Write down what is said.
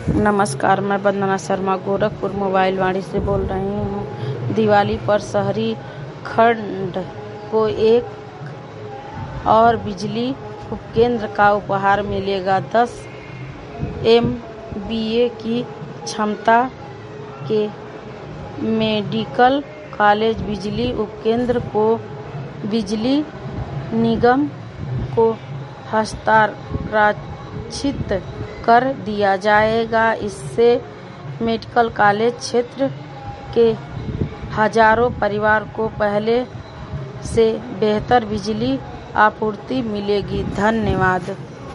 नमस्कार, मैं वंदना शर्मा गोरखपुर मोबाइल वाणी से बोल रही हूँ। दिवाली पर शहरी खंड को एक और बिजली उपकेंद्र का उपहार मिलेगा। 10 MVA की क्षमता के मेडिकल कॉलेज बिजली उपकेंद्र को बिजली निगम को हस्तांतरित कर दिया जाएगा। इससे मेडिकल कॉलेज क्षेत्र के हजारों परिवार को पहले से बेहतर बिजली आपूर्ति मिलेगी। धन्यवाद।